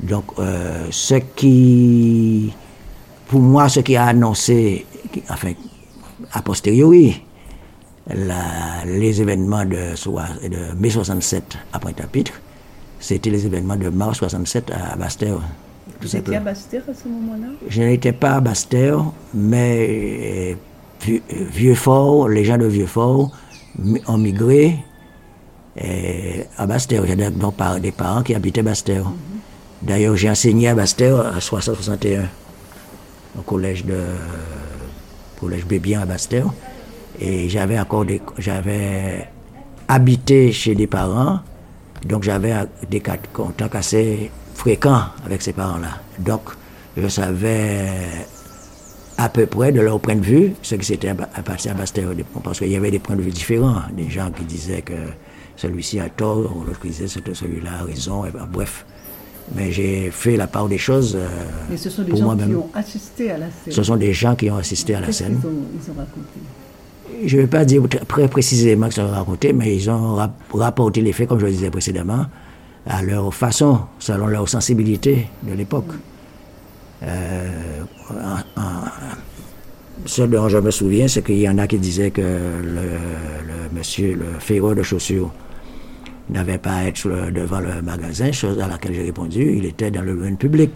Donc, pour moi, ce qui a annoncé, enfin, a posteriori, les événements de mai 67 à Pointe-à-Pitre, c'était les événements de mars 67 à Basse-Terre. Vous étiez à Basse-Terre à ce moment-là? Je n'étais pas à Basse-Terre, mais Vieux-Fort, les gens de Vieux-Fort ont migré à Basse-Terre. J'ai donc des parents qui habitaient Basse-Terre. D'ailleurs, j'ai enseigné à Basse-Terre à 60-61, au collège Bébian à Basse-Terre. Et j'avais habité chez des parents, donc j'avais des contacts assez fréquents avec ces parents-là. Donc, je savais à peu près de leur point de vue ce qui s'était passé à Basse-Terre, parce qu'il y avait des points de vue différents. Des gens qui disaient que celui-ci a tort, l'autre qui disait que celui-là a raison, et ben, bref. Mais j'ai fait la part des choses. Et ce sont des gens qui ont assisté à la scène. Ce sont des gens qui ont assisté à la scène. Qu'est-ce qu'ils ont raconté? Je ne vais pas dire très précisément ce qu'ils ont raconté, mais ils ont rapporté les faits, comme je le disais précédemment, à leur façon, selon leur sensibilité de l'époque. Ce dont je me souviens, c'est qu'il y en a qui disaient que le monsieur, le ferreur de chaussures, n'avait pas à être devant le magasin, chose à laquelle j'ai répondu, il était dans le domaine public.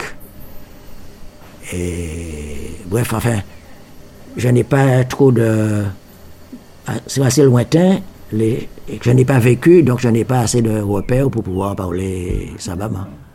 Et bref, enfin, je n'ai pas trop de... C'est assez lointain, je n'ai pas vécu, donc je n'ai pas assez de repères pour pouvoir parler savamment.